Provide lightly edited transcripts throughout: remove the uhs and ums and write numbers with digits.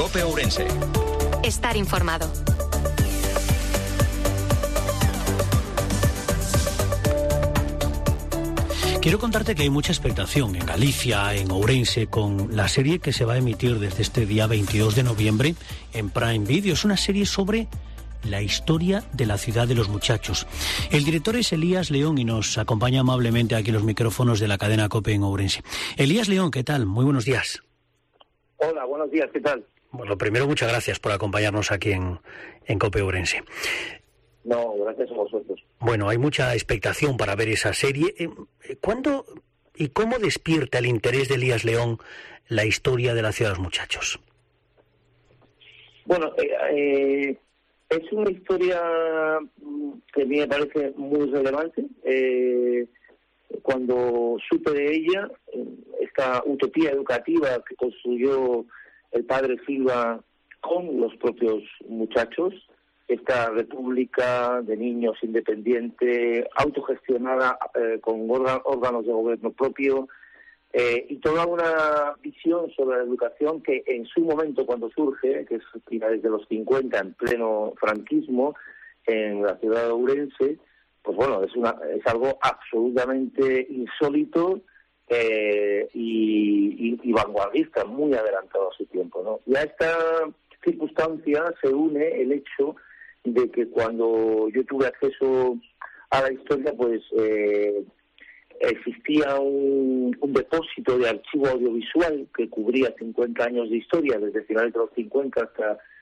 COPE Ourense. Estar informado. Quiero contarte que hay mucha expectación en Galicia, en Ourense, con la serie que se va a emitir desde este día 22 de noviembre en Prime Video. Es una serie sobre la historia de la ciudad de los muchachos. El director es Elías León y nos acompaña amablemente aquí los micrófonos de la cadena COPE en Ourense. Elías León, ¿qué tal? Muy buenos días. Hola, buenos días, ¿qué tal? Bueno, primero, muchas gracias por acompañarnos aquí en COPE Ourense. No, gracias a vosotros. Bueno, hay mucha expectación para ver esa serie. ¿Cuándo y cómo despierta el interés de Elías León la historia de la ciudad de los muchachos? Bueno, es una historia que a mí me parece muy relevante. Cuando supe de ella, esta utopía educativa que construyó el padre Silva con los propios muchachos, esta república de niños independiente, autogestionada, con órganos de gobierno propio, y toda una visión sobre la educación que en su momento, cuando surge, que es finales de los 50, en pleno franquismo, en la ciudad de Ourense, pues bueno, es algo absolutamente insólito y vanguardista, muy adelantado a su tiempo, ¿no? Y a esta circunstancia se une el hecho de que cuando yo tuve acceso a la historia, pues existía un depósito de archivo audiovisual que cubría 50 años de historia, desde finales de los 50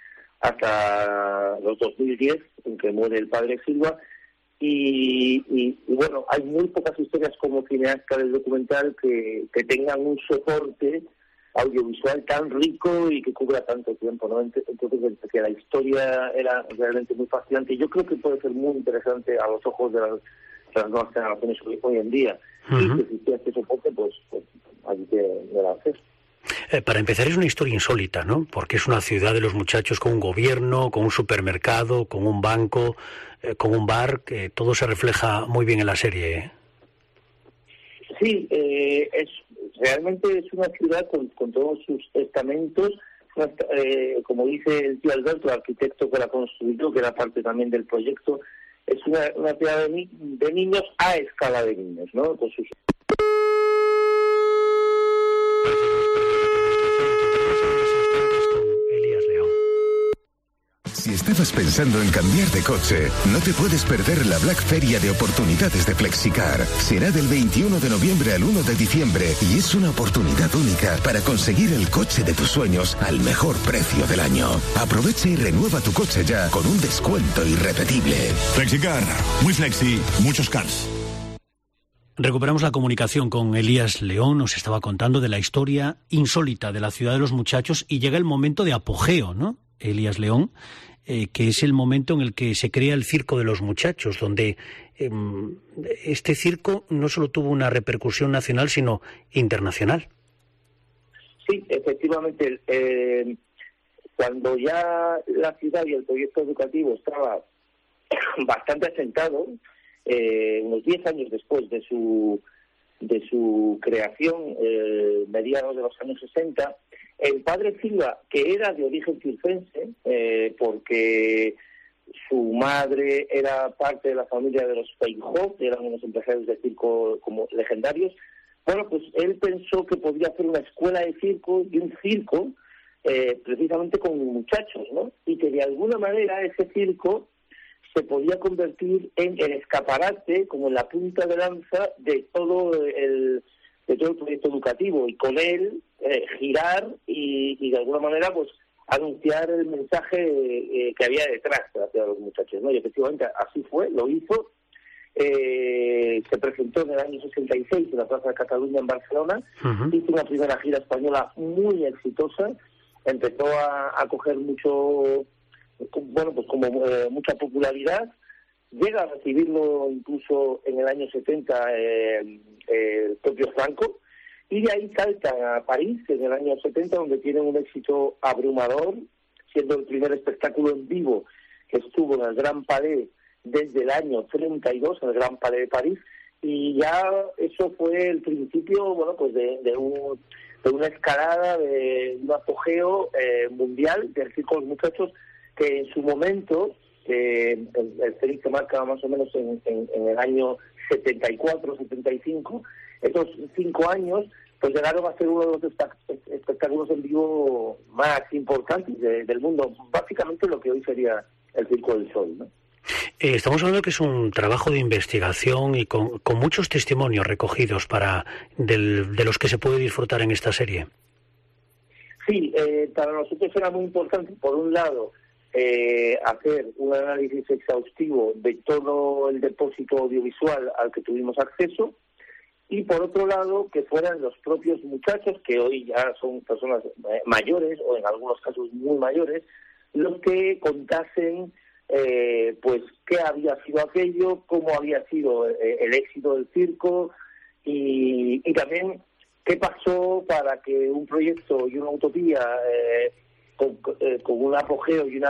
hasta los 2010, en que muere el padre Silva, y bueno, hay muy pocas historias como cineasta del documental que tengan un soporte audiovisual tan rico y que cubra tanto tiempo, ¿no? Entonces, que la historia era realmente muy fascinante. Yo creo que puede ser muy interesante a los ojos de las nuevas generaciones hoy en día. Y si existía este soporte, pues hay que ver acceso. Para empezar, es una historia insólita, ¿no? Porque es una ciudad de los muchachos con un gobierno, con un supermercado, con un banco, con un bar, que todo se refleja muy bien en la serie, ¿eh? Sí, realmente es una ciudad con todos sus estamentos, como dice el tío Alberto, el arquitecto que la construyó, que era parte también del proyecto, es una ciudad de niños a escala de niños, ¿no? Con sus... Si estabas pensando en cambiar de coche, no te puedes perder la Black Feria de oportunidades de Flexicar. Será del 21 de noviembre al 1 de diciembre y es una oportunidad única para conseguir el coche de tus sueños al mejor precio del año. Aprovecha y renueva tu coche ya con un descuento irrepetible. Flexicar, muy flexi, muchos cars. Recuperamos la comunicación con Elías León, nos estaba contando de la historia insólita de la ciudad de los muchachos y llega el momento de apogeo, ¿no? Elías León, que es el momento en el que se crea el Circo de los Muchachos, donde este circo no solo tuvo una repercusión nacional, sino internacional. Sí, efectivamente, cuando ya la ciudad y el proyecto educativo estaba bastante asentado, unos 10 años después de su creación, mediados de los años 60, el padre Silva, que era de origen circense, porque su madre era parte de la familia de los Feijó, que eran unos empresarios de circo como legendarios, bueno, pues él pensó que podría hacer una escuela de circo y un circo precisamente con muchachos, ¿no? Y que de alguna manera ese circo se podía convertir en el escaparate, como en la punta de lanza de todo el proyecto educativo, y con él girar y de alguna manera pues anunciar el mensaje que había detrás de la ciudad de los muchachos, ¿no? Y efectivamente así fue, lo hizo. Se presentó en el año 66 en la Plaza de Cataluña en Barcelona, hizo una primera gira española muy exitosa, empezó a coger mucho, bueno, pues como mucha popularidad, llega a recibirlo incluso en el año 70 el propio Franco, y de ahí salta a París en el año 70, donde tiene un éxito abrumador, siendo el primer espectáculo en vivo que estuvo en el Gran Palais desde el año 32, en el Gran Palais de París, y ya eso fue el principio, bueno, pues de una escalada, de un apogeo mundial del circo de los muchachos, que en su momento, el CERIC se marca más o menos en el año 74, 75, esos 5 años pues llegaron a ser uno de los espectáculos en vivo más importantes del mundo, básicamente lo que hoy sería el Circo del Sol, ¿no? Estamos hablando que es un trabajo de investigación y con muchos testimonios recogidos de los que se puede disfrutar en esta serie. Sí, para nosotros era muy importante, por un lado, hacer un análisis exhaustivo de todo el depósito audiovisual al que tuvimos acceso, y por otro lado que fueran los propios muchachos, que hoy ya son personas mayores o en algunos casos muy mayores, los que contasen pues qué había sido aquello, cómo había sido el éxito del circo, y también qué pasó para que un proyecto y una utopía con un apogeo y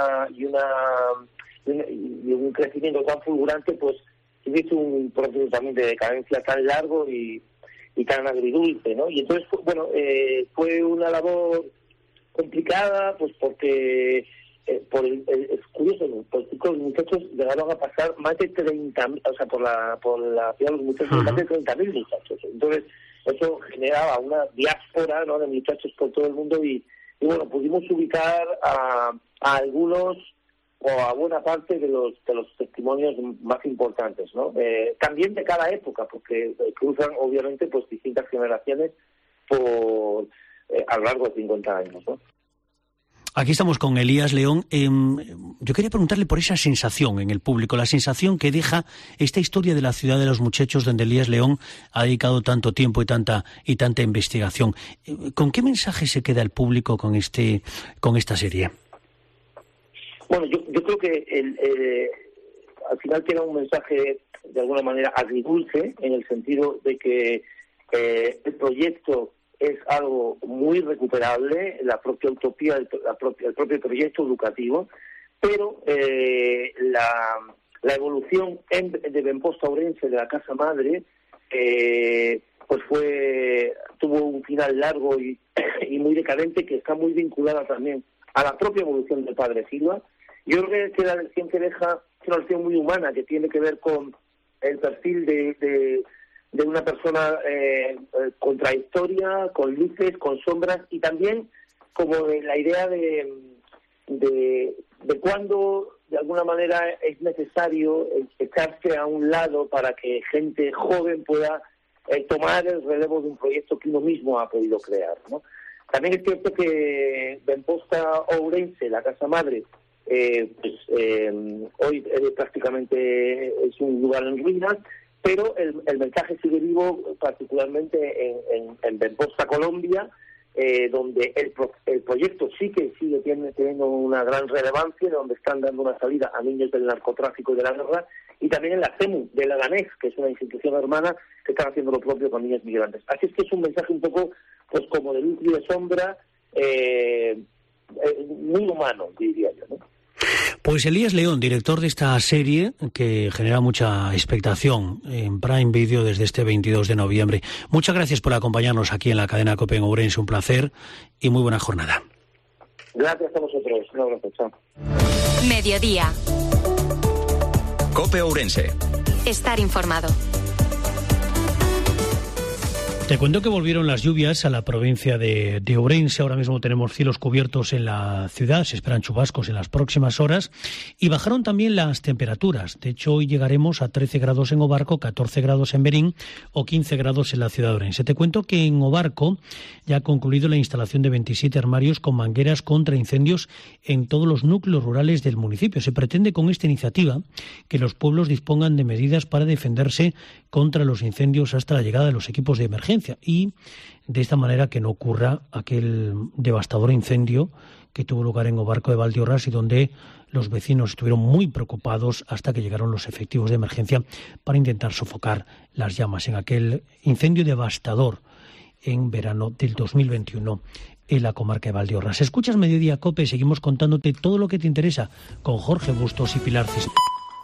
un crecimiento tan fulgurante, pues tuviese un proceso también de decadencia tan largo y tan agridulce, ¿no? Y entonces, bueno, fue una labor complicada, pues porque es curioso, pues los muchachos llegaron a pasar más de 30.000, o sea, por la ciudad de los muchachos, más de 30.000 muchachos. Entonces, eso generaba una diáspora, ¿no?, de muchachos por todo el mundo, y bueno, pudimos ubicar a algunos o a buena parte de los testimonios más importantes, ¿no? También de cada época, porque cruzan obviamente pues distintas generaciones a lo largo de 50 años, ¿no? Aquí estamos con Elías León. Yo quería preguntarle por esa sensación en el público, la sensación que deja esta historia de la ciudad de los muchachos, donde Elías León ha dedicado tanto tiempo y tanta investigación. ¿Con qué mensaje se queda el público con esta serie? Bueno, yo creo que al final queda un mensaje de alguna manera agridulce, en el sentido de que el proyecto es algo muy recuperable, la propia utopía, el propio proyecto educativo, pero la evolución de Benposta Ourense, de la Casa Madre, pues tuvo un final largo y muy decadente, que está muy vinculada también a la propia evolución del padre Silva. Yo creo que la lección que deja es una lección muy humana, que tiene que ver con el perfil de una persona contradictoria, con luces, con sombras, y también como de la idea de cuándo de alguna manera es necesario echarse a un lado para que gente joven pueda tomar el relevo de un proyecto que uno mismo ha podido crear, ¿no? También es cierto que Benposta Ourense, la Casa Madre, hoy prácticamente es un lugar en ruinas, pero el mensaje sigue vivo, particularmente en Benposta, Colombia, donde el proyecto sí que sigue teniendo una gran relevancia, donde están dando una salida a niños del narcotráfico y de la guerra, y también en la CEMU de Leganés, que es una institución hermana que están haciendo lo propio con niños migrantes. Así es que es un mensaje un poco pues como de luz y de sombra, muy humano, diría yo, ¿no? Pues Elías León, director de esta serie que genera mucha expectación en Prime Video desde este 22 de noviembre. Muchas gracias por acompañarnos aquí en la cadena COPE en Ourense. Un placer y muy buena jornada. Gracias a vosotros. Un abrazo. Chao. Mediodía. COPE Ourense. Estar informado. Te cuento que volvieron las lluvias a la provincia de Ourense. Ahora mismo tenemos cielos cubiertos en la ciudad, se esperan chubascos en las próximas horas, y bajaron también las temperaturas. De hecho, hoy llegaremos a 13 grados en Obarco, 14 grados en Berín o 15 grados en la ciudad de Ourense. Te cuento que en Obarco ya ha concluido la instalación de 27 armarios con mangueras contra incendios en todos los núcleos rurales del municipio. Se pretende con esta iniciativa que los pueblos dispongan de medidas para defenderse contra los incendios hasta la llegada de los equipos de emergencia, y de esta manera que no ocurra aquel devastador incendio que tuvo lugar en Obarco de Valdeorras y donde los vecinos estuvieron muy preocupados hasta que llegaron los efectivos de emergencia para intentar sofocar las llamas en aquel incendio devastador en verano del 2021 en la comarca de Valdeorras. Escuchas Mediodía COPE, seguimos contándote todo lo que te interesa con Jorge Bustos y Pilar Cisneros.